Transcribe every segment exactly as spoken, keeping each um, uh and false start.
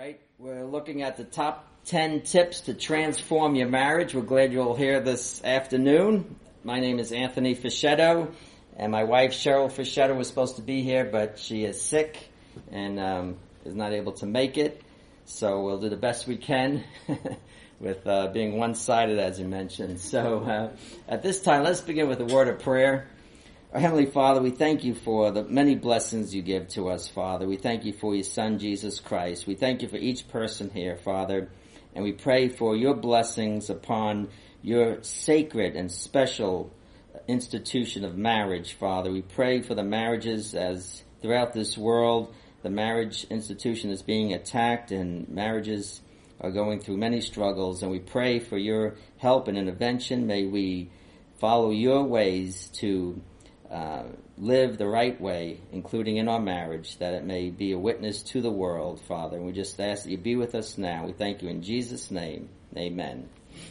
right, we're looking at the top ten tips to transform your marriage. We're glad you'll hear this afternoon. My name is Anthony Fischetto, and my wife Cheryl Fischetto was supposed to be here, but she is sick and um, is not able to make it. So we'll do the best we can with uh, being one-sided, as you mentioned. So uh, at this time, let's begin with a word of prayer. Our Heavenly Father, we thank you for the many blessings you give to us, Father. We thank you for your Son, Jesus Christ. We thank you for each person here, Father. And we pray for your blessings upon your sacred and special institution of marriage, Father. We pray for the marriages as throughout this world, the marriage institution is being attacked and marriages are going through many struggles. And we pray for your help and intervention. May we follow your ways to Uh, live the right way, including in our marriage, that it may be a witness to the world, Father. And we just ask that you be with us now. We thank you in Jesus' name. Amen.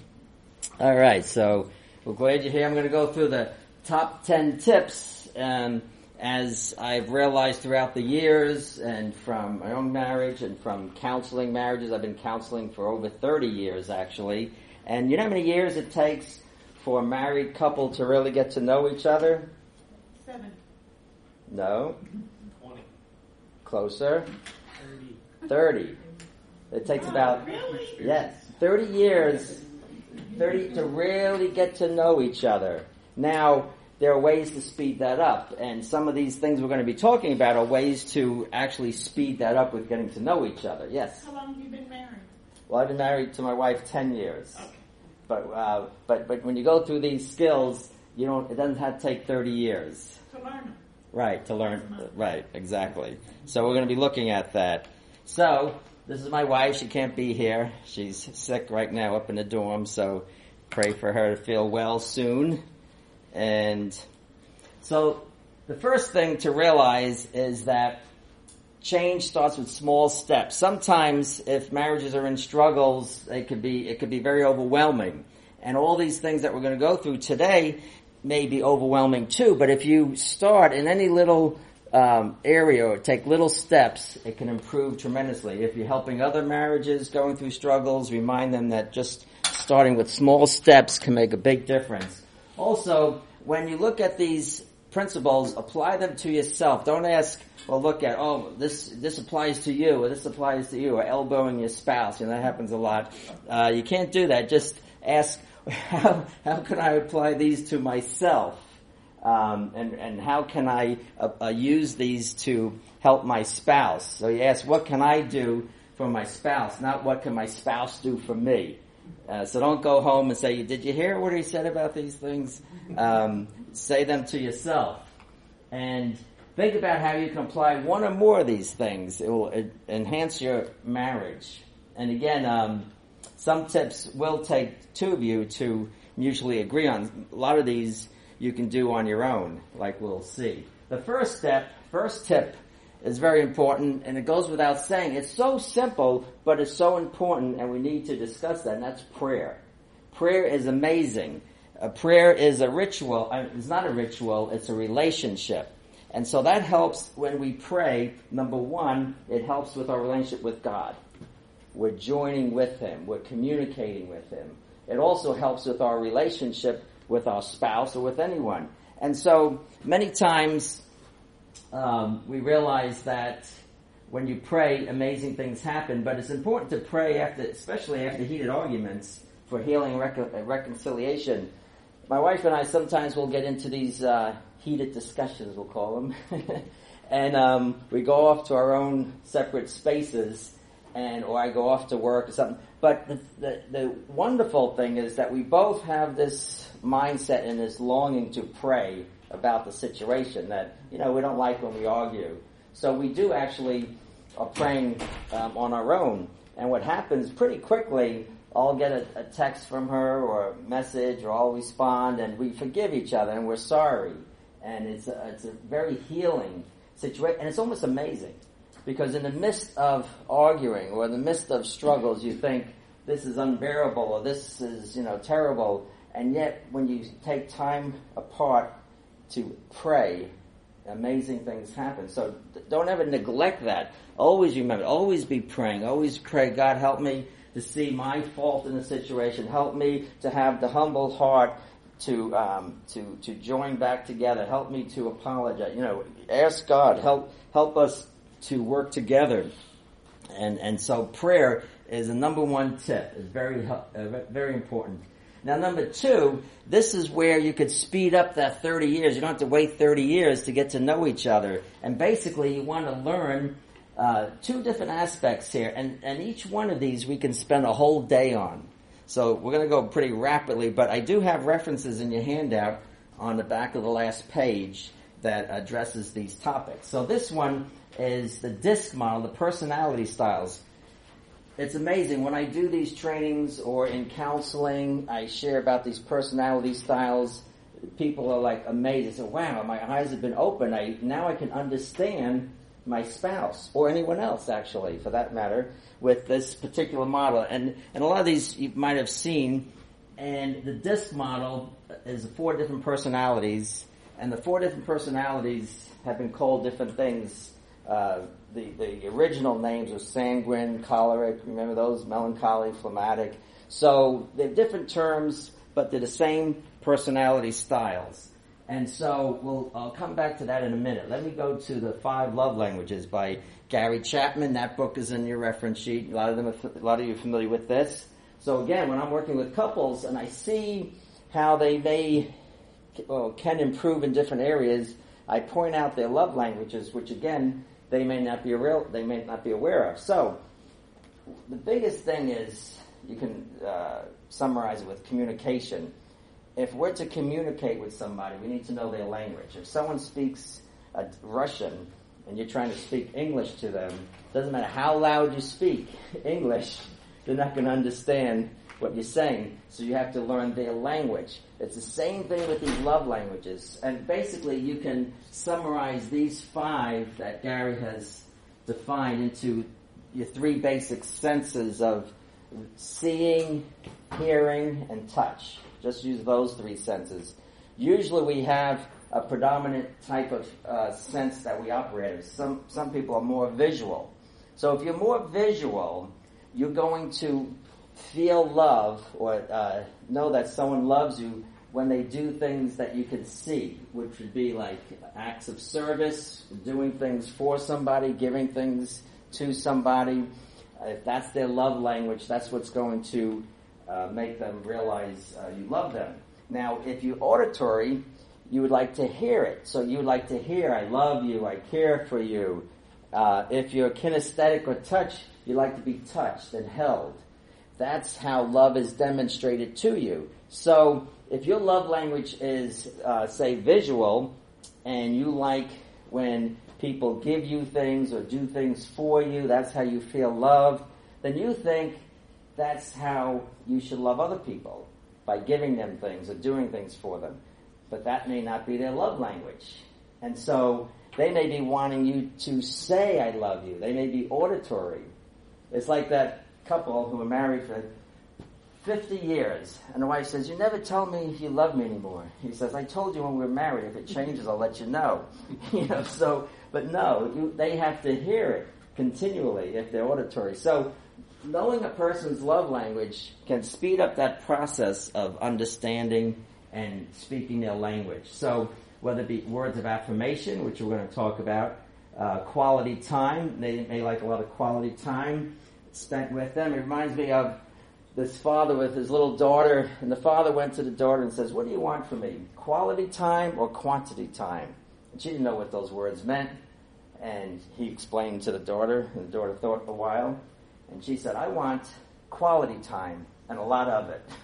All right, so we're glad you're here. I'm going to go through the top ten tips. Um, as I've realized throughout the years and from my own marriage and from counseling marriages, I've been counseling for over thirty years, actually. And you know how many years it takes for a married couple to really get to know each other? Seven. No. Twenty. Closer. Thirty. Thirty. It takes about, Really? yes, thirty years, thirty to really get to know each other. Now, there are ways to speed that up, and some of these things we're going to be talking about are ways to actually speed that up with getting to know each other. Yes. How long have you been married? Well, I've been married to my wife ten years. Okay. But, uh, but, but when you go through these skills, you don't, it doesn't have to take thirty years. To learn them. Right, to learn, right, exactly. So we're going to be looking at that. So, this is my wife. She can't be here. She's sick right now up in the dorm, so pray for her to feel well soon. And so, the first thing to realize is that change starts with small steps. Sometimes, if marriages are in struggles, they could be, it could be very overwhelming. And all these things that we're going to go through today may be overwhelming too, but if you start in any little um, area or take little steps, it can improve tremendously. If you're helping other marriages going through struggles, remind them that just starting with small steps can make a big difference. Also, when you look at these principles, apply them to yourself. Don't ask, well, look at, oh, this this applies to you, or this applies to you, or elbowing your spouse. You know, that happens a lot. Uh, you can't do that. Just ask, How how can I apply these to myself, um, and and how can I uh, uh, use these to help my spouse? So you ask, what can I do for my spouse? Not what can my spouse do for me. Uh, so don't go home and say, did you hear what he said about these things? Um, say them to yourself, and think about how you can apply one or more of these things. It will it, enhance your marriage. And again, um, some tips will take two of you to mutually agree on. A lot of these you can do on your own, like we'll see. The first step, first tip is very important, and it goes without saying. It's so simple, but it's so important, and we need to discuss that, and that's prayer. Prayer is amazing. A prayer is a ritual. It's not a ritual, it's a relationship. And so that helps when we pray. Number one, it helps with our relationship with God. We're joining with Him. We're communicating with Him. It also helps with our relationship with our spouse or with anyone. And so many times um, we realize that when you pray, amazing things happen. But it's important to pray after, especially after heated arguments, for healing and recon- reconciliation. My wife and I sometimes will get into these uh, heated discussions, we'll call them, and um, we go off to our own separate spaces. And or I go off to work or something. But the, the the wonderful thing is that we both have this mindset and this longing to pray about the situation that, you know, we don't like when we argue. So we do actually are praying um, on our own. And what happens pretty quickly, I'll get a, a text from her or a message, or I'll respond, and we forgive each other and we're sorry. And it's a, it's a very healing situation, and it's almost amazing. Because in the midst of arguing or in the midst of struggles, you think this is unbearable or this is, you know, terrible. And yet, when you take time apart to pray, amazing things happen. So don't ever neglect that. Always remember, always be praying. Always pray, God, help me to see my fault in the situation. Help me to have the humble heart to um, to to join back together. Help me to apologize. You know, ask God, help help us to work together. And and so prayer is a number one tip. It's very uh, very important. Now, number two, this is where you could speed up that thirty years. You don't have to wait thirty years to get to know each other. And basically, you want to learn uh, two different aspects here. And, and each one of these we can spend a whole day on. So we're going to go pretty rapidly, but I do have references in your handout on the back of the last page that addresses these topics. So this one is the DISC model, the personality styles. It's amazing. When I do these trainings or in counseling, I share about these personality styles. People are like amazed. They say, wow, my eyes have been opened. I, now I can understand my spouse or anyone else, actually, for that matter, with this particular model. And, and a lot of these you might have seen. And the DISC model is four different personalities. And the four different personalities have been called different things. Uh, the, the original names were sanguine, choleric, remember those? Melancholy, phlegmatic. So they're different terms, but they're the same personality styles. And so we'll, I'll come back to that in a minute. Let me go to the Five Love Languages by Gary Chapman. That book is in your reference sheet. A lot of them, are, a lot of you are familiar with this. So again, when I'm working with couples and I see how they may, well, can improve in different areas, I point out their love languages, which again, they may not be real, they may not be aware of. So, the biggest thing is, you can uh, summarize it with communication. If we're to communicate with somebody, we need to know their language. If someone speaks uh, Russian and you're trying to speak English to them, doesn't matter how loud you speak English, they're not going to understand what you're saying. So you have to learn their language. It's the same thing with these love languages. And basically you can summarize these five that Gary has defined into your three basic senses of seeing, hearing, and touch. Just use those three senses. Usually we have a predominant type of uh, sense that we operate in. Some, some people are more visual. So if you're more visual, you're going to feel love or uh, know that someone loves you when they do things that you can see, which would be like acts of service, doing things for somebody, giving things to somebody. Uh, if that's their love language, that's what's going to uh, make them realize uh, you love them. Now, if you're auditory, you would like to hear it. So you would like to hear, I love you, I care for you. Uh, if you're kinesthetic or touch, you like to be touched and held. That's how love is demonstrated to you. So if your love language is, uh, say, visual, and you like when people give you things or do things for you, that's how you feel loved, then you think that's how you should love other people, by giving them things or doing things for them. But that may not be their love language. And so they may be wanting you to say, I love you. They may be auditory. It's like that couple who were married for fifty years, and the wife says, you never tell me you love me anymore. He says, I told you when we were married, if it changes, I'll let you know. you know, so, but no, you, they have to hear it continually if they're auditory. So, knowing a person's love language can speed up that process of understanding and speaking their language. So, whether it be words of affirmation, which we're going to talk about, uh, quality time, they may like a lot of quality time spent with them. It reminds me of this father with his little daughter, and the father went to the daughter and says, what do you want from me, quality time or quantity time? And she didn't know what those words meant, and he explained to the daughter, and the daughter thought a while, and she said, I want quality time, and a lot of it.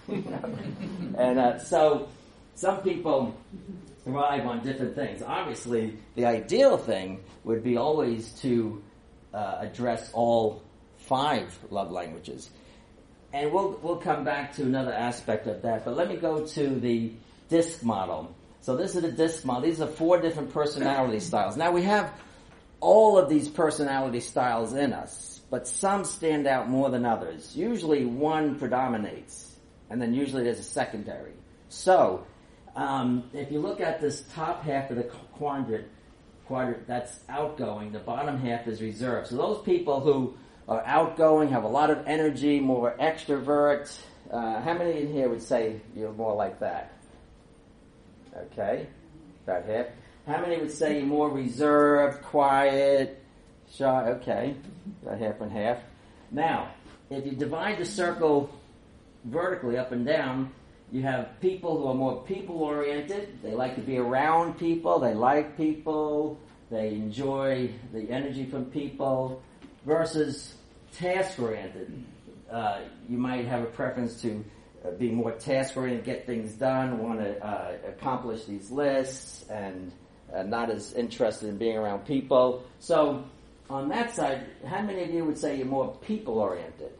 and uh, so some people thrive on different things. Obviously, the ideal thing would be always to uh, address all five love languages. And we'll we'll come back to another aspect of that. But let me go to the DISC model. So this is the DISC model. These are four different personality styles. Now we have all of these personality styles in us, but some stand out more than others. Usually one predominates, and then usually there's a secondary. So um, if you look at this top half of the quadrant, quadrant, that's outgoing. The bottom half is reserved. So those people who are outgoing, have a lot of energy, more extrovert. Uh, how many in here would say you're more like that? Okay, about half. How many would say you're more reserved, quiet, shy? Okay, about half and half. Now, if you divide the circle vertically up and down, you have people who are more people-oriented. They like to be around people. They like people. They enjoy the energy from people. Versus task-oriented. Uh, you might have a preference to uh, be more task-oriented, get things done, want to uh, accomplish these lists, and uh, not as interested in being around people. So, on that side, how many of you would say you're more people-oriented?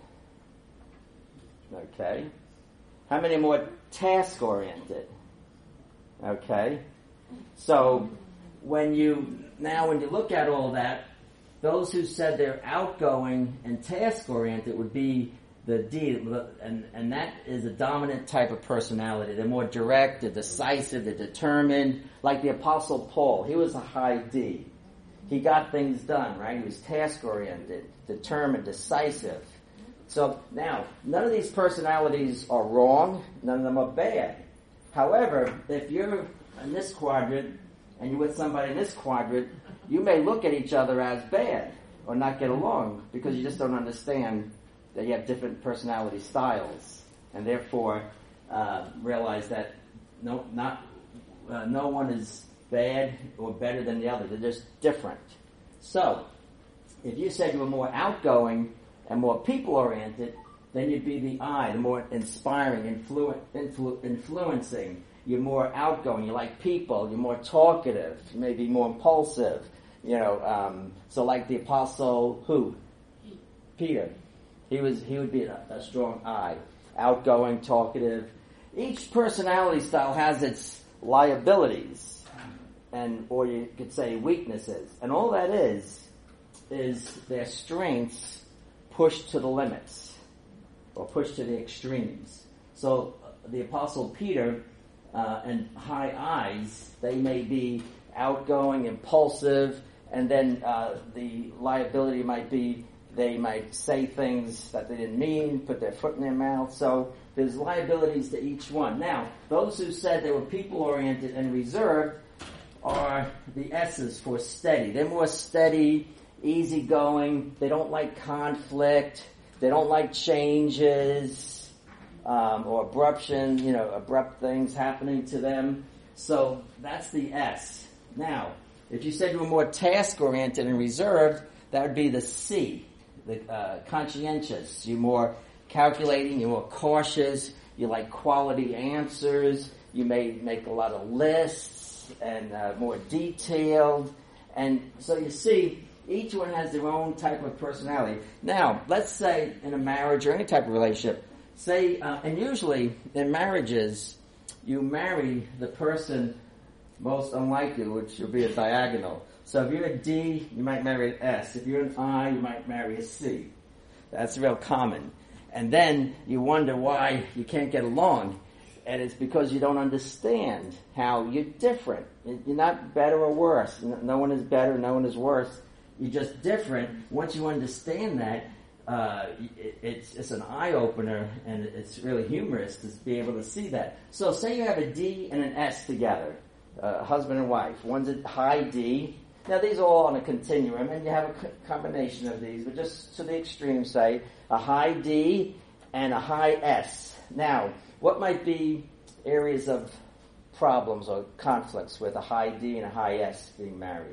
Okay. How many more task-oriented? Okay. So, when you, now when you look at all that, those who said they're outgoing and task-oriented would be the D, and, and that is a dominant type of personality. They're more direct, they're decisive, they're determined. Like the Apostle Paul, he was a high D. He got things done, right? He was task-oriented, determined, decisive. So now, none of these personalities are wrong, none of them are bad. However, if you're in this quadrant and you're with somebody in this quadrant, you may look at each other as bad or not get along because you just don't understand that you have different personality styles, and therefore uh, realize that no, not uh, no one is bad or better than the other. They're just different. So, if you said you were more outgoing and more people-oriented, then you'd be the I, the more inspiring, influ- influ- influencing. You're more outgoing. You like people. You're more talkative. You may be more impulsive. You know, um, so like the apostle, who? Peter. He was. He would be a, a strong I, outgoing, talkative. Each personality style has its liabilities, and or you could say weaknesses, and all that is is their strengths pushed to the limits or pushed to the extremes. So uh, the apostle Peter uh, and high I's, they may be outgoing, impulsive. And then uh, the liability might be they might say things that they didn't mean, put their foot in their mouth. So there's liabilities to each one. Now, those who said they were people-oriented and reserved are the S's for steady. They're more steady, easygoing. They don't like conflict. They don't like changes um, or abruption, you know, abrupt things happening to them. So that's the S. Now, if you said you were more task-oriented and reserved, that would be the C, the uh, conscientious. You're more calculating, you're more cautious, you like quality answers, you may make a lot of lists and uh, more detailed. And so you see, each one has their own type of personality. Now, let's say in a marriage or any type of relationship, say, uh, and usually in marriages, you marry the person most unlike you, which will be a diagonal. So if you're a D, you might marry an S. If you're an I, you might marry a C. That's real common. And then you wonder why you can't get along. And it's because you don't understand how you're different. You're not better or worse. No one is better, no one is worse. You're just different. Once you understand that, uh, it's, it's an eye-opener, and it's really humorous to be able to see that. So say you have a D and an S together. Uh, husband and wife. One's a high D. Now these are all on a continuum, and you have a co- combination of these, but just to the extreme, say a high D and a high S. Now, what might be areas of problems or conflicts with a high D and a high S being married?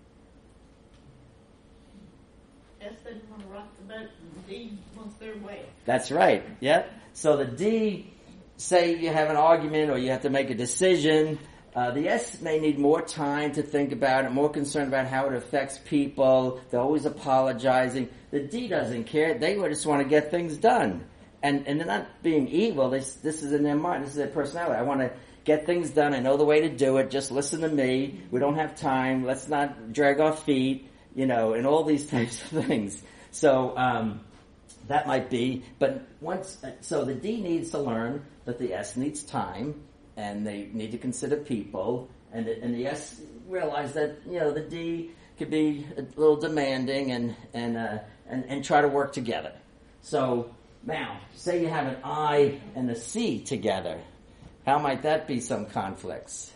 S doesn't want to rock the boat, and D wants their way. That's right. Yep. So the D, say you have an argument or you have to make a decision. Uh, the S may need more time to think about it, more concerned about how it affects people. They're always apologizing. The D doesn't care. They just want to get things done. And and they're not being evil. This, this is in their mind. This is their personality. I want to get things done. I know the way to do it. Just listen to me. We don't have time. Let's not drag our feet, you know, and all these types of things. So um, that might be. But once, so the D needs to learn that the S needs time. And they need to consider people, And the, and the S realize that, you know, the D could be a little demanding and and uh, and, and try to work together. So now, say you have an I and a C together. How might that be some conflicts?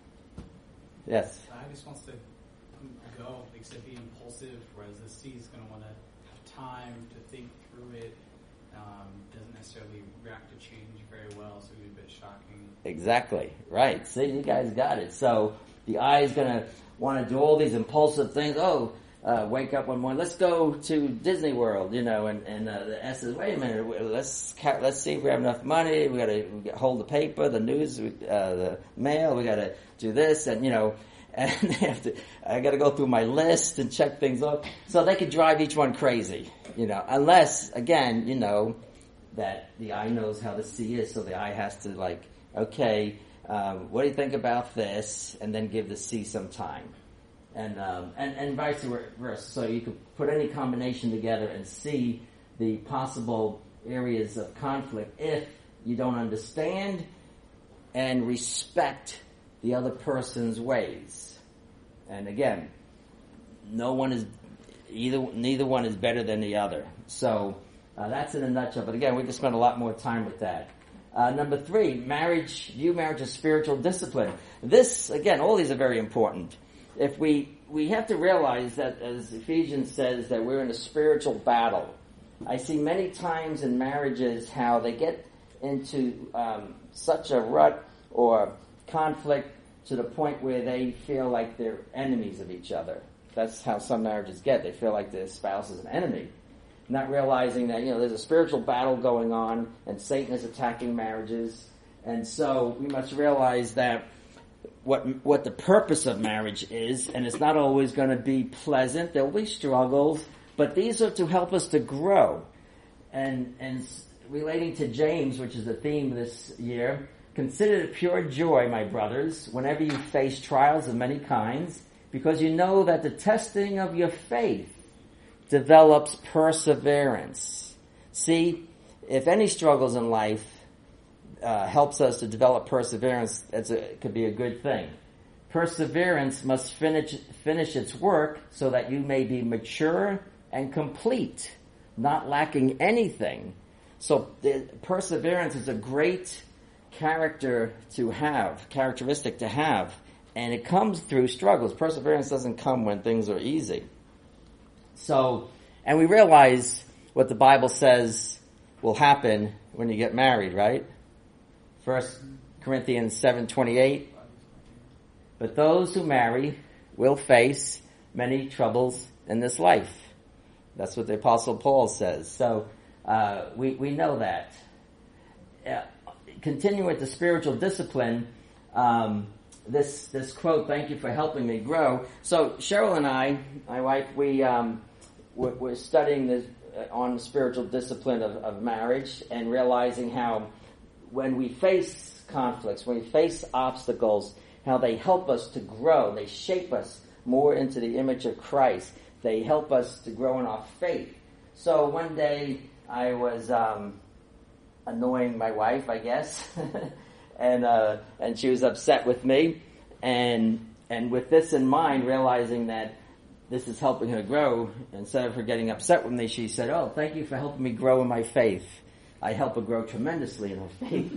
Yes? The I just wants to go, like I said, be impulsive, whereas the C is going to want to have time to think through it. Um, doesn't necessarily react to change very well, so it'd be a bit shocking. Exactly. Right. See, you guys got it. So the I is going to want to do all these impulsive things. Oh, uh, wake up one morning, let's go to Disney World, you know, and, and uh, the S says, wait a minute, let's ca- let's see if we have enough money. We got to hold the paper, the news, uh, the mail. We got to do this, and you know, and they have to. I got to go through my list and check things off. So they could drive each one crazy, you know, unless again, you know, that the I knows how the C is, so the I has to like, okay, um, what do you think about this, and then give the C some time. And, um, and and vice versa. So you could put any combination together and see the possible areas of conflict if you don't understand and respect the other person's ways. And again, no one is either neither one is better than the other. So uh, that's in a nutshell. But again, we could spend a lot more time with that. Uh, number three, marriage. View marriage as spiritual discipline. This again, all these are very important. If we, we have to realize that, as Ephesians says, that we're in a spiritual battle. I see many times in marriages how they get into um, such a rut or conflict to the point where they feel like they're enemies of each other. That's how some marriages get. They feel like their spouse is an enemy. Not realizing that, you know, there's a spiritual battle going on and Satan is attacking marriages. And so we must realize that what what the purpose of marriage is, and it's not always going to be pleasant. There will be struggles, but these are to help us to grow. And and relating to James, which is the theme this year, consider it pure joy, my brothers, whenever you face trials of many kinds, because you know that the testing of your faith develops perseverance. See, if any struggles in life Uh, helps us to develop perseverance, it's a, it could be a good thing. Perseverance must finish finish its work so that you may be mature and complete, not lacking anything. So the, perseverance is a great character to have, characteristic to have, and it comes through struggles. Perseverance doesn't come when things are easy. So, and we realize what the Bible says will happen when you get married, right? First Corinthians seven twenty-eight. But those who marry will face many troubles in this life. That's what the Apostle Paul says. So uh, we we know that. Uh, continuing with the spiritual discipline, um, this this quote, "Thank you for helping me grow." So Cheryl and I, my wife, we um, we're, we're studying this uh, on the spiritual discipline of, of marriage and realizing how, when we face conflicts, when we face obstacles, how they help us to grow. They shape us more into the image of Christ. They help us to grow in our faith. So one day I was um, annoying my wife, I guess, and uh, and she was upset with me. And and with this in mind, realizing that this is helping her grow, instead of her getting upset with me, she said, "Oh, thank you for helping me grow in my faith. I help her grow tremendously in her faith."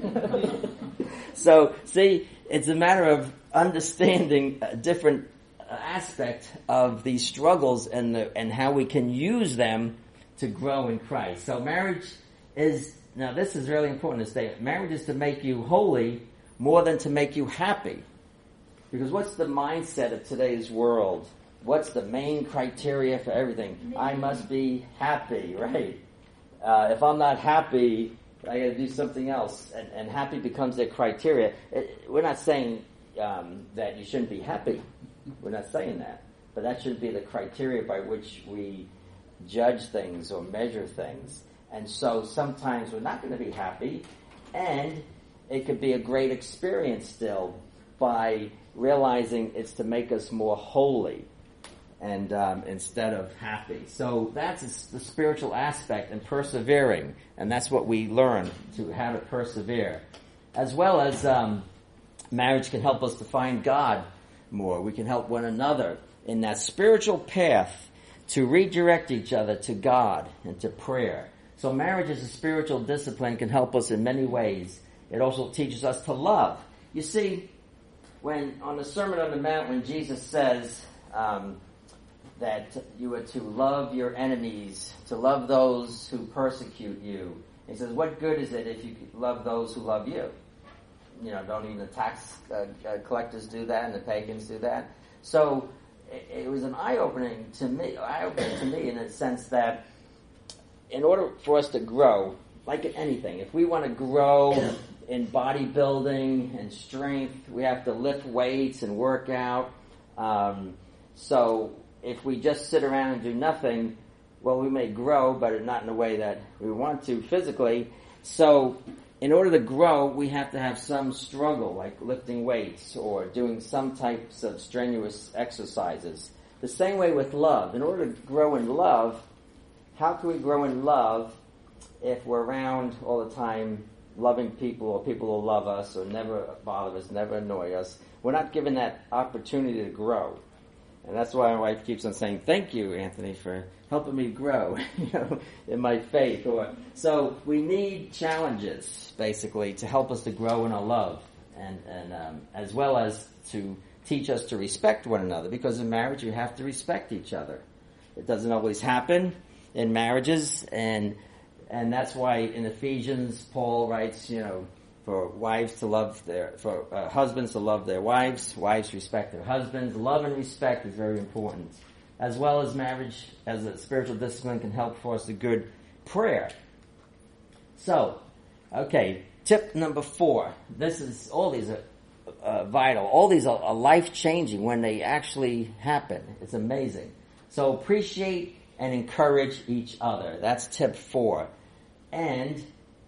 So, see, it's a matter of understanding a different aspect of these struggles and the, and how we can use them to grow in Christ. So marriage is, now this is really important to state, marriage is to make you holy more than to make you happy. Because what's the mindset of today's world? What's the main criteria for everything? I must be happy, right? Uh, if I'm not happy, I got to do something else, and, and happy becomes their criteria. It, we're not saying um, that you shouldn't be happy. We're not saying that, but that should be the criteria by which we judge things or measure things. And so sometimes we're not going to be happy, and it could be a great experience still by realizing it's to make us more holy. And um, instead of happy. So that's the spiritual aspect and persevering. And that's what we learn, to how to persevere. As well as um, Marriage can help us to find God more. We can help one another in that spiritual path to redirect each other to God and to prayer. So marriage as a spiritual discipline can help us in many ways. It also teaches us to love. You see, when on the Sermon on the Mount, when Jesus says um, that you are to love your enemies, to love those who persecute you, he says, what good is it if you love those who love you? You know, don't even the tax uh, uh, collectors do that and the pagans do that? So it, it was an eye-opening to me, eye-opening to me in the sense that in order for us to grow, like anything, if we want to grow in bodybuilding and strength, we have to lift weights and work out. Um, so if we just sit around and do nothing, well, we may grow, but not in the way that we want to physically. So in order to grow, we have to have some struggle, like lifting weights or doing some types of strenuous exercises. The same way with love. In order to grow in love, how can we grow in love if we're around all the time loving people or people who love us or never bother us, never annoy us? We're not given that opportunity to grow. And that's why my wife keeps on saying, thank you, Anthony, for helping me grow, you know, in my faith. Or so we need challenges, basically, to help us to grow in our love, and, and um, as well as to teach us to respect one another. Because in marriage, you have to respect each other. It doesn't always happen in marriages, and and that's why in Ephesians, Paul writes, you know, for wives to love their, for uh, husbands to love their wives, wives respect their husbands. Love and respect is very important. As well as marriage, as a spiritual discipline, can help foster good prayer. So, okay, tip number four. This is, all these are uh, vital. All these are, are life-changing when they actually happen. It's amazing. So appreciate and encourage each other. That's tip four. And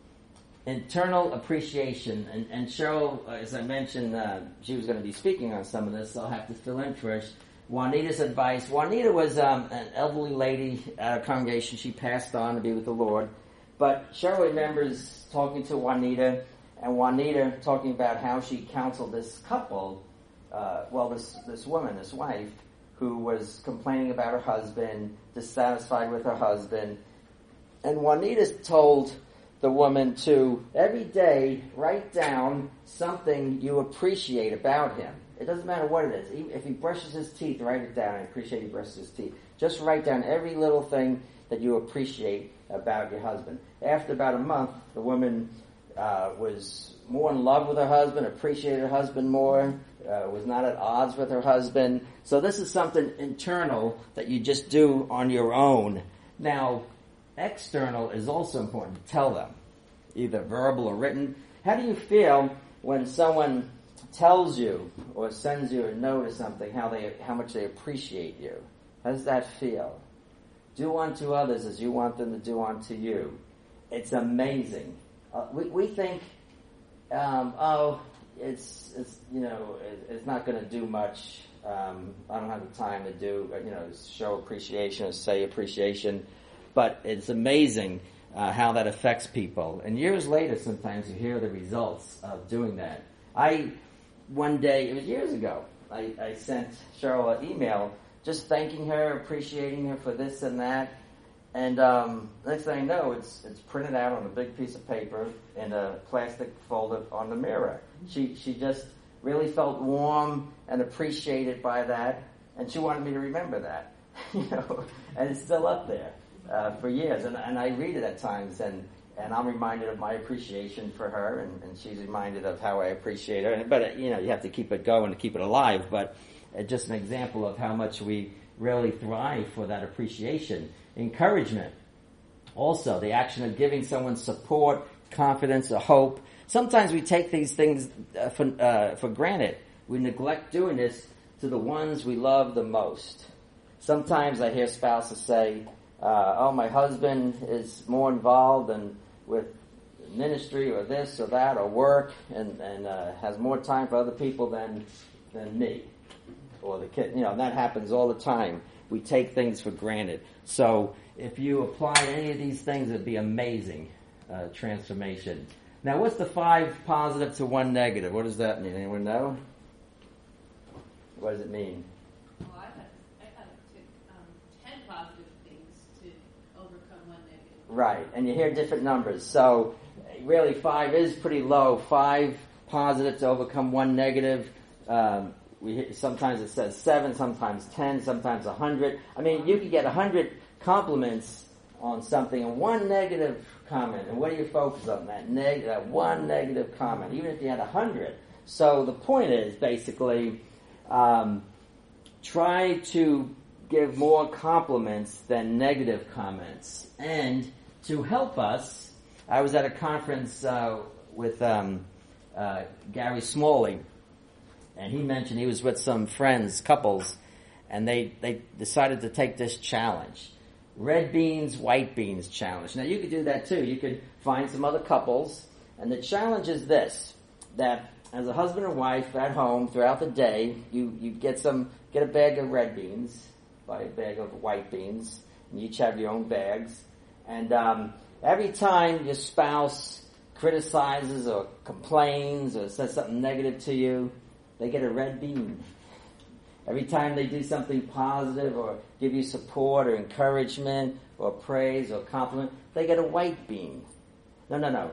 internal appreciation. And, and Cheryl, uh, as I mentioned, uh, she was going to be speaking on some of this, so I'll have to fill in first. Juanita's advice. Juanita was um, an elderly lady at a congregation. She passed on to be with the Lord. But Cheryl remembers talking to Juanita, and Juanita talking about how she counseled this couple, uh, well, this, this woman, this wife, who was complaining about her husband, dissatisfied with her husband. And Juanita told the woman to, every day, write down something you appreciate about him. It doesn't matter what it is. If he brushes his teeth, write it down. I appreciate he brushes his teeth. Just write down every little thing that you appreciate about your husband. After about a month, the woman uh, was more in love with her husband, appreciated her husband more, uh, was not at odds with her husband. So this is something internal that you just do on your own. Now, external is also important. Tell them, either verbal or written. How do you feel when someone tells you or sends you a note or something, how they how much they appreciate you? How does that feel? Do unto others as you want them to do unto you. It's amazing. Uh, we we think, um, oh, it's it's you know it, it's not going to do much. Um, I don't have the time to do you know show appreciation or say appreciation, but it's amazing uh, how that affects people. And years later, sometimes you hear the results of doing that. I one day, it was years ago, I, I sent Cheryl an email just thanking her, appreciating her for this and that. And um, next thing I know, it's it's printed out on a big piece of paper in a plastic folder on the mirror. She she just really felt warm and appreciated by that, and she wanted me to remember that, you know. And it's still up there uh, for years. And and I read it at times, and, and I'm reminded of my appreciation for her, and, and she's reminded of how I appreciate her. But uh, you know, you have to keep it going to keep it alive. But uh, just an example of how much we really thrive for that appreciation. Encouragement. Also, the action of giving someone support, confidence, or hope. Sometimes we take these things uh, for, uh, for granted. We neglect doing this to the ones we love the most. Sometimes I hear spouses say, uh, oh, my husband is more involved in, with ministry or this or that or work and, and uh, has more time for other people than than me or the kid. You know, and that happens all the time. We take things for granted. So if you apply any of these things, it'd be amazing uh, transformation. Now, what's the five positive to one negative? What does that mean? Anyone know? What does it mean? Well, I thought, I thought it took um, ten positive things to overcome one negative. Right, and you hear different numbers. So, really, five is pretty low. Five positive to overcome one negative. Um, we hear, sometimes it says seven, sometimes ten, sometimes a hundred. I mean, you could get a hundred compliments on something and one negative comment. And what do you focus on? That neg- that one negative comment, even if you had a hundred. So the point is basically, um, try to give more compliments than negative comments. And to help us, I was at a conference uh, with um, uh, Gary Smalley, and he mentioned he was with some friends, couples, and they, they decided to take this challenge. Red beans, white beans challenge. Now, you could do that too. You could find some other couples. And the challenge is this, that as a husband and wife at home throughout the day, you, you get some, get a bag of red beans, buy a bag of white beans, and you each have your own bags. And um, every time your spouse criticizes or complains or says something negative to you, they get a red bean. Every time they do something positive or give you support or encouragement or praise or compliment, they get a white bean. No, no, no.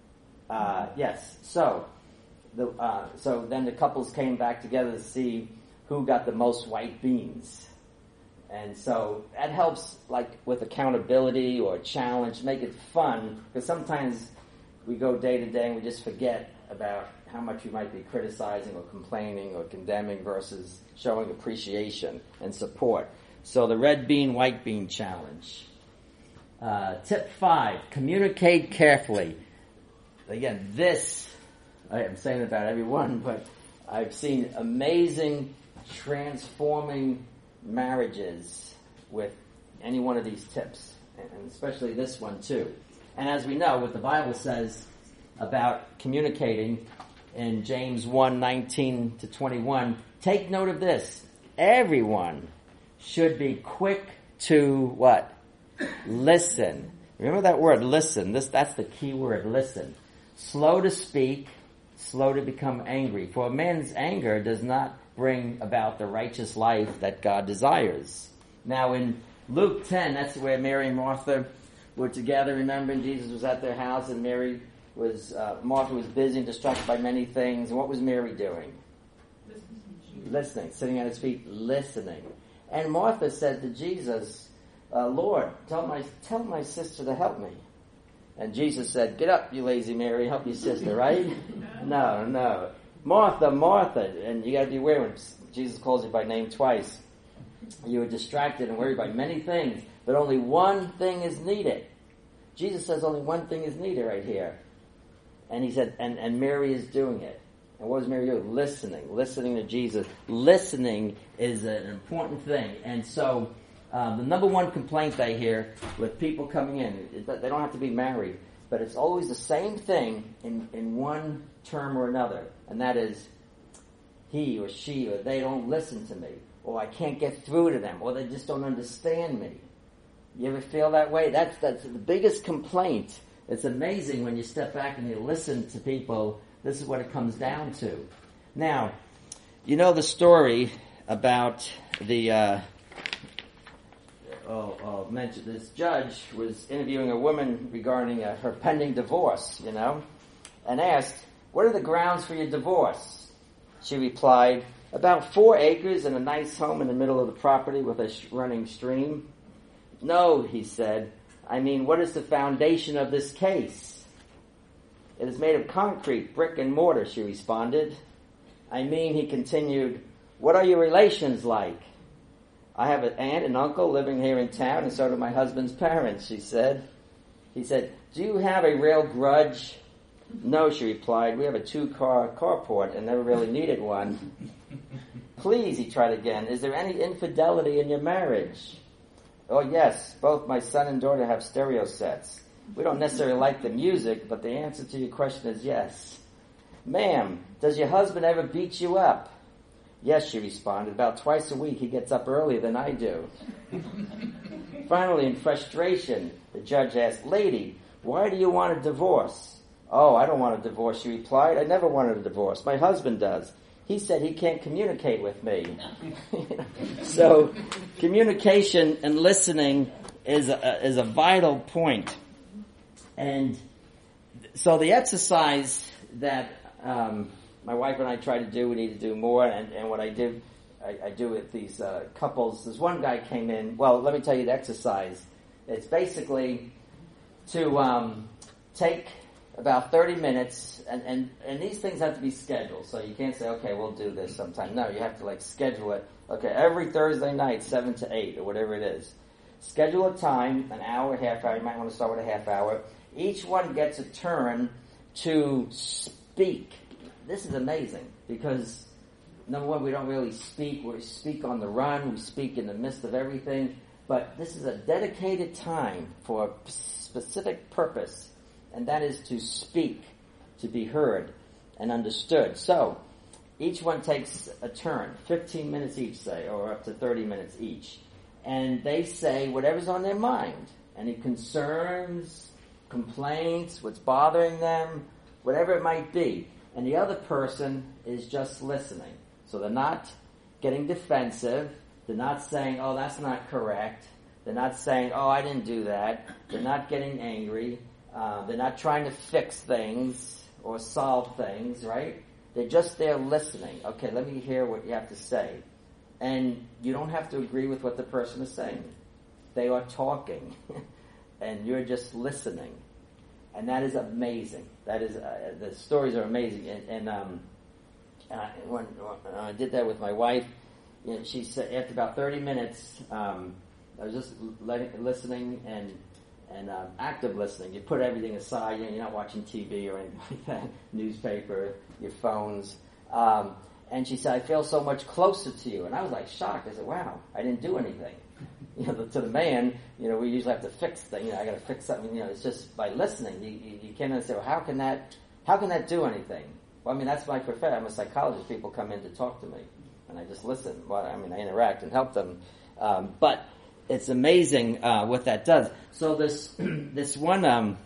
Uh, yes. So, the, uh, so then the couples came back together to see who got the most white beans. And so that helps, like, with accountability or challenge, make it fun, because sometimes we go day to day and we just forget about how much we might be criticizing or complaining or condemning versus showing appreciation and support. So the red bean, white bean challenge. Uh, tip five, communicate carefully. Again, this, I am saying about everyone, but I've seen amazing transforming marriages with any one of these tips, and especially this one too. And as we know, what the Bible says about communicating in James one, nineteen to twenty-one, take note of this. Everyone should be quick to what? Listen. Remember that word, listen. This, that's the key word, listen. Slow to speak, slow to become angry. For a man's anger does not bring about the righteous life that God desires. Now in Luke ten, that's where Mary and Martha were together. Remember, Jesus was at their house and Mary was, uh, Martha was busy and distracted by many things. And what was Mary doing? Listening. Listening, sitting at his feet, listening. And Martha said to Jesus, uh, Lord, tell my, tell my sister to help me. And Jesus said, get up, you lazy Mary, help your sister, right? No, no. Martha, Martha, and you got to be aware when Jesus calls you by name twice. You are distracted and worried by many things, but only one thing is needed. Jesus says only one thing is needed right here. And he said, and, and Mary is doing it. And what is Mary doing? Listening, listening to Jesus. Listening is an important thing. And so, uh, the number one complaint I hear with people coming in, is that they don't have to be married, but it's always the same thing in, in one term or another. And that is, he or she or they don't listen to me, or I can't get through to them, or they just don't understand me. You ever feel that way? That's, that's the biggest complaint. It's amazing when you step back and you listen to people. This is what it comes down to. Now, you know the story about the, uh, oh, oh, mention this judge was interviewing a woman regarding uh, her pending divorce, you know, and asked, what are the grounds for your divorce? She replied, about four acres and a nice home in the middle of the property with a sh- running stream. No, he said, I mean, what is the foundation of this case? It is made of concrete, brick, and mortar, she responded. I mean, he continued, what are your relations like? I have an aunt and uncle living here in town, and so do my husband's parents, she said. He said, do you have a real grudge? No, she replied, we have a two-car carport and never really needed one. Please, he tried again, is there any infidelity in your marriage? Oh, yes, both my son and daughter have stereo sets. We don't necessarily like the music, but the answer to your question is yes. Ma'am, does your husband ever beat you up? Yes, she responded. About twice a week he gets up earlier than I do. Finally, in frustration, the judge asked, Lady, why do you want a divorce? Oh, I don't want a divorce, she replied. I never wanted a divorce. My husband does. He said he can't communicate with me. So communication and listening is a, is a vital point. And so the exercise that um, my wife and I try to do, we need to do more, and, and what I do, I, I do with these uh, couples, this one guy came in, well, let me tell you the exercise. It's basically to um, take about thirty minutes, and, and, and these things have to be scheduled, so you can't say, okay, we'll do this sometime. No, you have to like schedule it. Okay, every Thursday night, seven to eight, or whatever it is. Schedule a time, an hour, half hour, you might want to start with a half hour. Each one gets a turn to speak. This is amazing, because number one, we don't really speak, we speak on the run, we speak in the midst of everything, but this is a dedicated time for a specific purpose. And that is to speak, to be heard and understood. So, each one takes a turn, fifteen minutes each, say, or up to thirty minutes each. And they say whatever's on their mind. Any concerns, complaints, what's bothering them, whatever it might be. And the other person is just listening. So they're not getting defensive. They're not saying, oh, that's not correct. They're not saying, oh, I didn't do that. They're not getting angry. Uh, they're not trying to fix things or solve things, right? They're just there listening. Okay, let me hear what you have to say. And you don't have to agree with what the person is saying. They are talking, and you're just listening. And that is amazing. That is, uh, the stories are amazing. And, and um, uh, when, when I did that with my wife, you know, she said after about thirty minutes, um, I was just letting, listening and And um, active listening. You put everything aside. You know, you're not watching T V or anything like that, newspaper, your phones. Um, and she said, I feel so much closer to you. And I was like shocked. I said, wow, I didn't do anything. You know, to the man, you know, we usually have to fix things. You know, I got to fix something. You know, it's just by listening. You, you, you can't understand, well, how can that, how can that do anything? Well, I mean, that's my profession. I'm a psychologist. People come in to talk to me. And I just listen. Well, I mean, I interact and help them. Um, but it's amazing uh, what that does. So this this one um,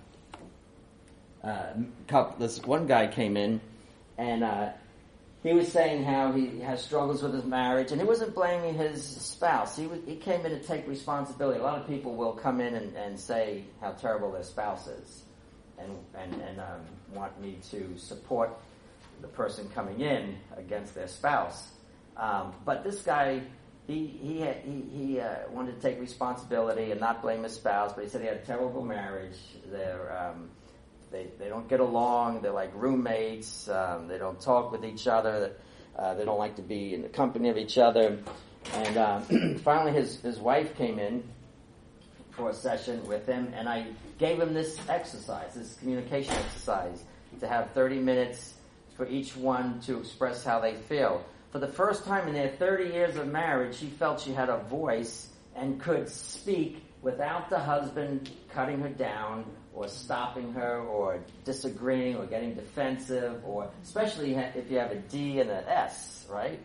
uh, couple, this one guy came in, and uh, he was saying how he has struggles with his marriage, and he wasn't blaming his spouse. He was, he came in to take responsibility. A lot of people will come in and, and say how terrible their spouse is, and and and um, want me to support the person coming in against their spouse. Um, but this guy. He he had, he, he uh, wanted to take responsibility and not blame his spouse, but he said he had a terrible marriage. They're um, they they don't get along. They're like roommates. Um, they don't talk with each other. Uh, they don't like to be in the company of each other. And um, finally, his his wife came in for a session with him, and I gave him this exercise, this communication exercise, to have thirty minutes for each one to express how they feel. For the first time in their thirty years of marriage, she felt she had a voice and could speak without the husband cutting her down or stopping her or disagreeing or getting defensive, or especially if you have a D and an S, right?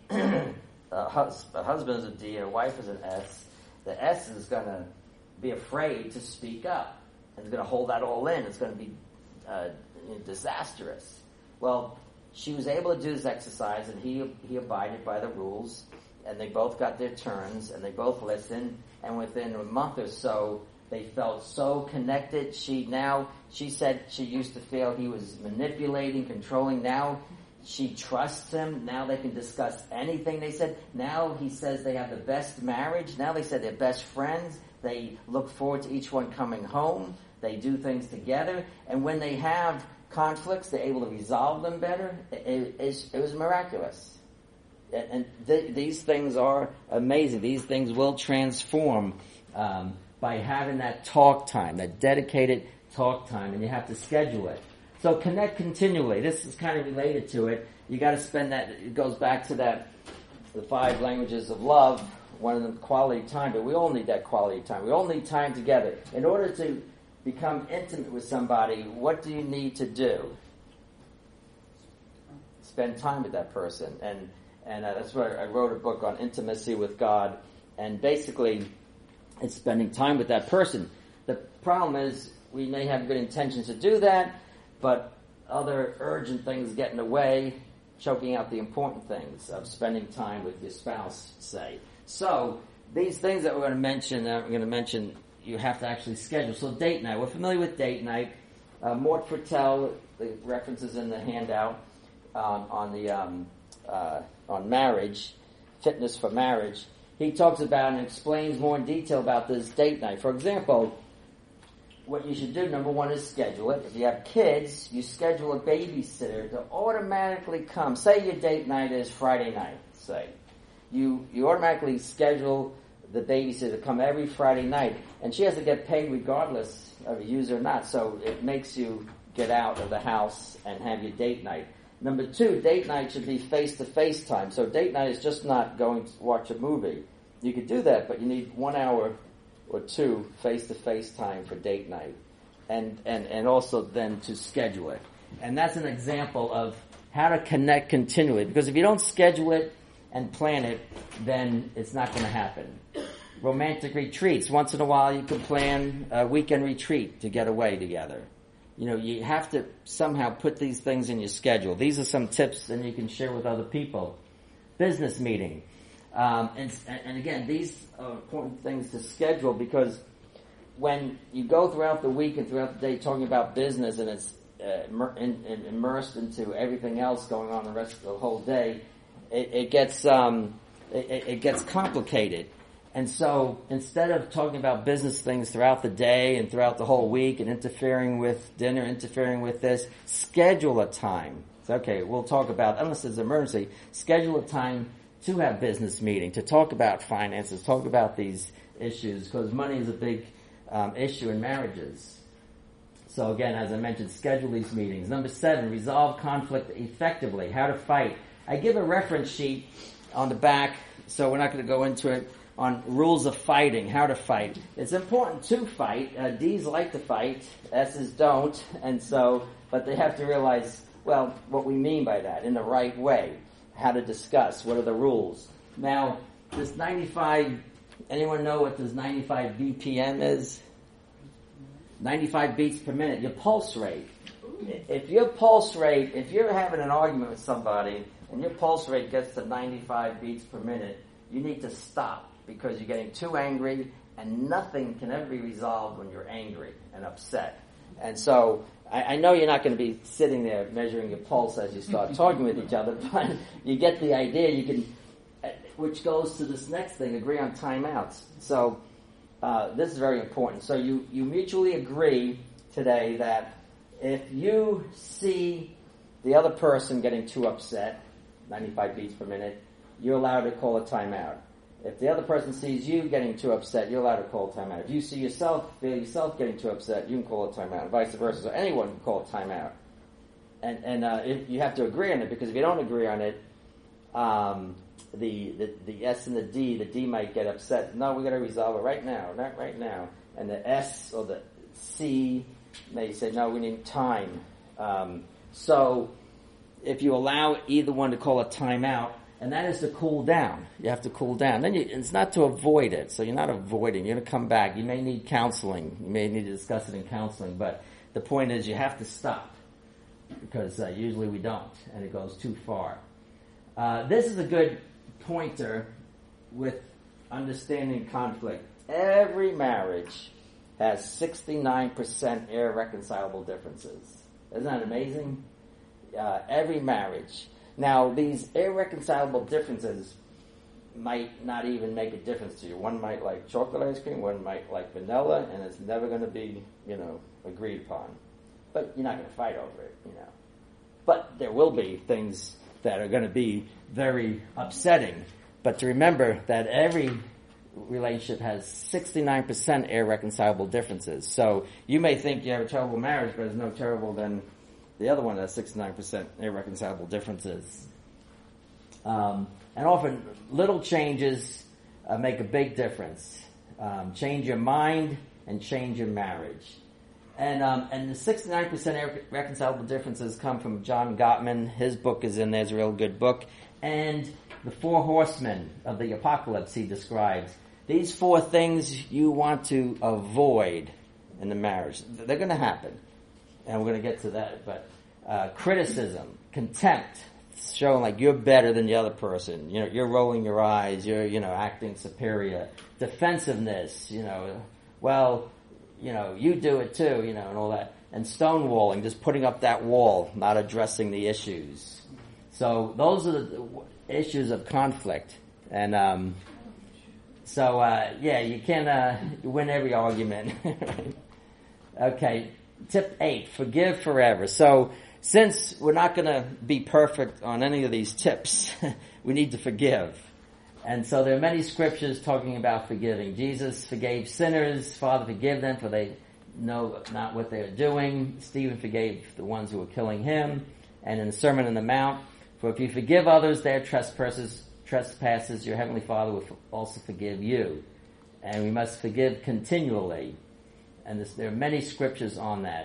a, hus- a husband is a D and a wife is an S. The S is going to be afraid to speak up and is going to hold that all in. It's going to be uh, disastrous. Well, she was able to do this exercise, and he he abided by the rules, and they both got their turns, and they both listened, and within a month or so, they felt so connected. She now, she said she used to feel he was manipulating, controlling. Now she trusts him. Now they can discuss anything. They said, now he says they have the best marriage. Now they said they're best friends. They look forward to each one coming home. They do things together, and when they have conflicts, they're able to resolve them better. It, it, it was miraculous. And, and th- these things are amazing. These things will transform um, by having that talk time, that dedicated talk time, and you have to schedule it. So connect continually. This is kind of related to it. You got to spend that, it goes back to that, the five languages of love, one of them quality time, but we all need that quality time. We all need time together. In order to become intimate with somebody, what do you need to do? Spend time with that person. And and uh, that's why I wrote a book on intimacy with God. And basically, it's spending time with that person. The problem is, we may have good intentions to do that, but other urgent things get in the way, choking out the important things of spending time with your spouse, say. So, these things that we're going to mention, that we're going to mention, you have to actually schedule. So, date night. We're familiar with date night. Uh, Mort Fertel, the references in the handout um, on the um, uh, on marriage, fitness for marriage. He talks about and explains more in detail about this date night. For example, what you should do, number one, is schedule it. If you have kids, you schedule a babysitter to automatically come. Say your date night is Friday night, say. You you automatically schedule the babysitter to come every Friday night. And she has to get paid regardless of a user or not. So it makes you get out of the house and have your date night. Number two, date night should be face-to-face time. So date night is just not going to watch a movie. You could do that, but you need one hour or two face-to-face time for date night. And, and, and also then to schedule it. And that's an example of how to connect continually. Because if you don't schedule it and plan it, then it's not going to happen. Romantic retreats. Once in a while you can plan a weekend retreat to get away together. You know, you have to somehow put these things in your schedule. These are some tips that you can share with other people. Business meeting. Um, and, and again, these are important things to schedule because when you go throughout the week and throughout the day talking about business and it's uh, immer- in, in, immersed into everything else going on the rest of the whole day, it, it gets um, it, it gets complicated. And so instead of talking about business things throughout the day and throughout the whole week and interfering with dinner, interfering with this, schedule a time. It's okay, we'll talk about, unless it's an emergency, schedule a time to have business meeting, to talk about finances, talk about these issues, because money is a big um, issue in marriages. So again, as I mentioned, schedule these meetings. Number seven, resolve conflict effectively, how to fight. I give a reference sheet on the back, so we're not going to go into it, on rules of fighting, how to fight. It's important to fight. Uh, D's like to fight, S's don't, and so, but they have to realize, well, what we mean by that in the right way, how to discuss, what are the rules. Now, this ninety-five, anyone know what this ninety-five B P M is? ninety-five beats per minute, your pulse rate. If your pulse rate, if you're having an argument with somebody, and your pulse rate gets to ninety-five beats per minute, you need to stop. Because you're getting too angry, and nothing can ever be resolved when you're angry and upset. And so, I, I know you're not going to be sitting there measuring your pulse as you start talking with each other, but you get the idea. You can, which goes to this next thing: agree on timeouts. So, uh, this is very important. So you you mutually agree today that if you see the other person getting too upset, ninety-five beats per minute, you're allowed to call a timeout. If the other person sees you getting too upset, you're allowed to call a timeout. If you see yourself, feel yourself getting too upset, you can call a timeout, and vice versa. So anyone can call a timeout. And, and uh, if you have to agree on it, because if you don't agree on it, um, the, the the S and the D, the D might get upset. No, we got to resolve it right now, not right now. And the S or the C may say, no, we need time. Um, so if you allow either one to call a timeout, and that is to cool down. You have to cool down. Then you, it's not to avoid it. So you're not avoiding. You're going to come back. You may need counseling. You may need to discuss it in counseling. But the point is you have to stop. Because uh, usually we don't. And it goes too far. Uh, this is a good pointer with understanding conflict. Every marriage has sixty-nine percent irreconcilable differences. Isn't that amazing? Uh, every marriage. Now, these irreconcilable differences might not even make a difference to you. One might like chocolate ice cream, one might like vanilla, and it's never going to be, you know, agreed upon. But you're not going to fight over it, you know. But there will be things that are going to be very upsetting. But to remember that every relationship has sixty-nine percent irreconcilable differences. So you may think you have a terrible marriage, but it's no terrible than the other one has sixty-nine percent irreconcilable differences. Um, and often little changes uh, make a big difference. Um, change your mind and change your marriage. And um, and the sixty-nine percent irreconcilable differences come from John Gottman. His book is in there. It's a real good book. And the four horsemen of the apocalypse he describes. These four things you want to avoid in the marriage. They're going to happen. and we're going to get to that, but uh, criticism, contempt, showing like you're better than the other person. You know, you're rolling your eyes. You're, you know, acting superior. Defensiveness. You know, well, you know, you do it too. You know, and all that. And stonewalling, just putting up that wall, not addressing the issues. So those are the issues of conflict. And um, so, uh, yeah, you can uh, win every argument. Okay, tip eight: forgive forever. So. Since we're not going to be perfect on any of these tips, we need to forgive. And so there are many scriptures talking about forgiving. Jesus forgave sinners. Father, forgive them, for they know not what they are doing. Stephen forgave the ones who were killing him. And in the Sermon on the Mount, for if you forgive others their trespasses, trespasses, your heavenly Father will also forgive you. And we must forgive continually. And this, there are many scriptures on that.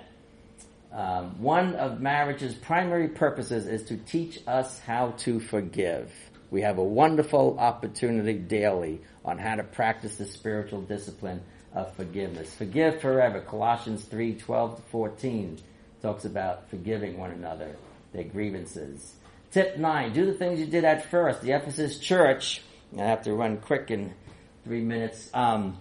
Um, one of marriage's primary purposes is to teach us how to forgive. We have a wonderful opportunity daily on how to practice the spiritual discipline of forgiveness. Forgive forever. Colossians three twelve to fourteen talks about forgiving one another, their grievances. Tip nine, do the things you did at first. The Ephesus church, I have to run quick in three minutes, um,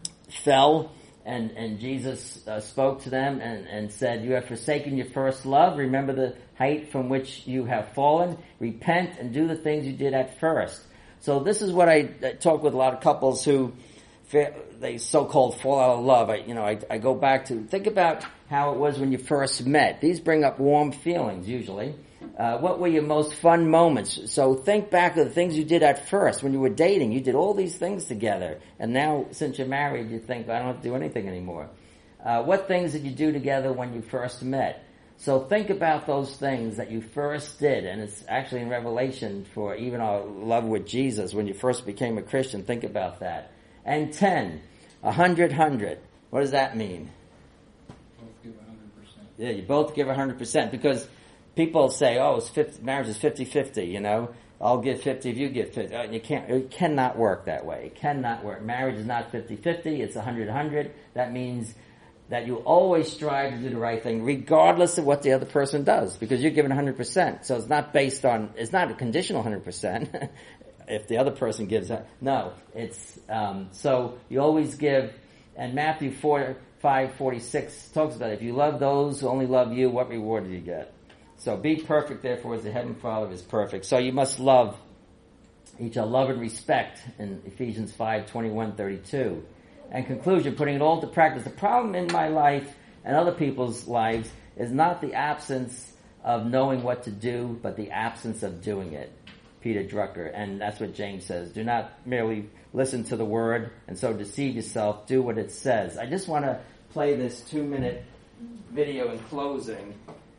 fell. And, and Jesus uh, spoke to them and, and said, you have forsaken your first love. Remember the height from which you have fallen. Repent and do the things you did at first. So this is what I, I talk with a lot of couples who they so-called fall out of love. I, you know, I, I go back to think about how it was when you first met. These bring up warm feelings usually. Uh, what were your most fun moments? So think back of the things you did at first when you were dating. You did all these things together. And now, since you're married, you think, I don't have to do anything anymore. Uh, what things did you do together when you first met? So think about those things that you first did. And it's actually in Revelation for even our love with Jesus. When you first became a Christian, think about that. And ten, a hundred, hundred. What does that mean? Both give a hundred percent. Yeah, you both give a hundred percent because people say, oh, it's fifty, marriage is fifty-fifty, you know. I'll give fifty if you give fifty. And you can't, it cannot work that way. It cannot work. Marriage is not fifty-fifty. It's one hundred hundred. That means that you always strive to do the right thing regardless of what the other person does because you're given one hundred percent. So it's not based on, it's not a conditional one hundred percent if the other person gives that. No, it's, um, so you always give, and Matthew four, five forty-six talks about it. If you love those who only love you, what reward do you get? So be perfect, therefore, as the Heavenly Father is perfect. So you must love each other, love and respect in Ephesians five, twenty-one, thirty-two. And conclusion, putting it all to practice. The problem in my life and other people's lives is not the absence of knowing what to do, but the absence of doing it. Peter Drucker. And that's what James says. Do not merely listen to the word and so deceive yourself. Do what it says. I just want to play this two-minute video in closing.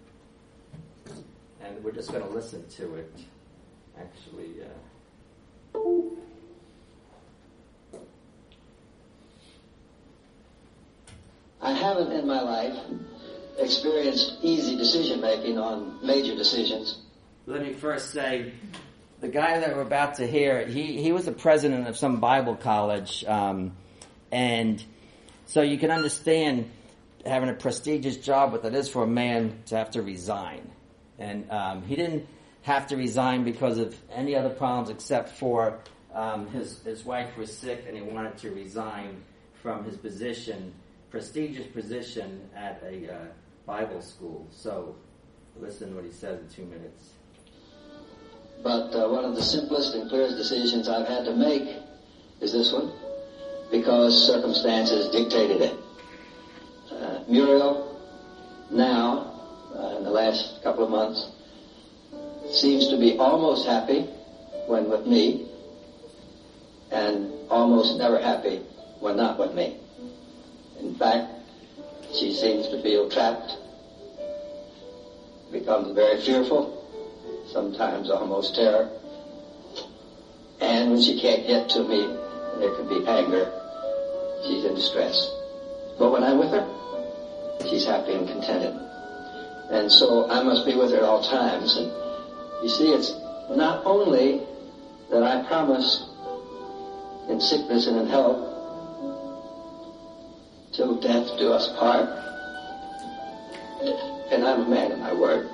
And we're just going to listen to it. Actually, uh... I haven't in my life experienced easy decision making on major decisions. Let me first say, the guy that we're about to hear, he, he was the president of some Bible college, um, and so you can understand having a prestigious job, what that is for a man to have to resign. And um, he didn't have to resign because of any other problems except for um, his his wife was sick and he wanted to resign from his position, prestigious position at a uh, Bible school. So listen to what he says in two minutes. But uh, one of the simplest and clearest decisions I've had to make is this one, because circumstances dictated it. Uh, Muriel, now, uh, in the last couple of months, seems to be almost happy when with me, and almost never happy when not with me. In fact, she seems to feel trapped, becomes very fearful, sometimes almost terror. And when she can't get to me, and there can be anger, she's in distress. But when I'm with her, she's happy and contented. And so I must be with her at all times. And you see, it's not only that I promise in sickness and in health, till death do us part, and I'm a man of my word.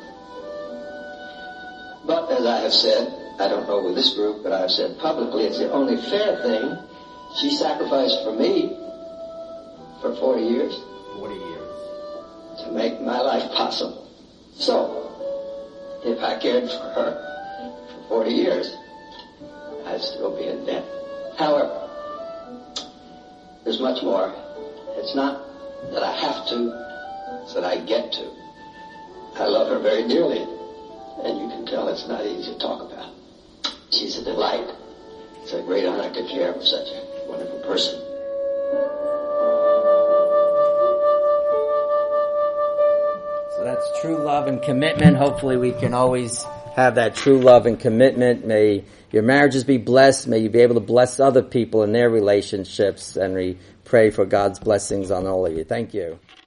But as I have said, I don't know with this group, but I have said publicly, it's the only fair thing. She sacrificed for me for forty years. forty years. To make my life possible. So, if I cared for her for forty years, I'd still be in debt. However, there's much more. It's not that I have to, it's that I get to. I love her very dearly, and you can tell it's not easy to talk about. She's a delight. It's a great honor to care for such a wonderful person. So that's true love and commitment. Hopefully we can always have that true love and commitment. May your marriages be blessed. May you be able to bless other people in their relationships. And we pray for God's blessings on all of you. Thank you.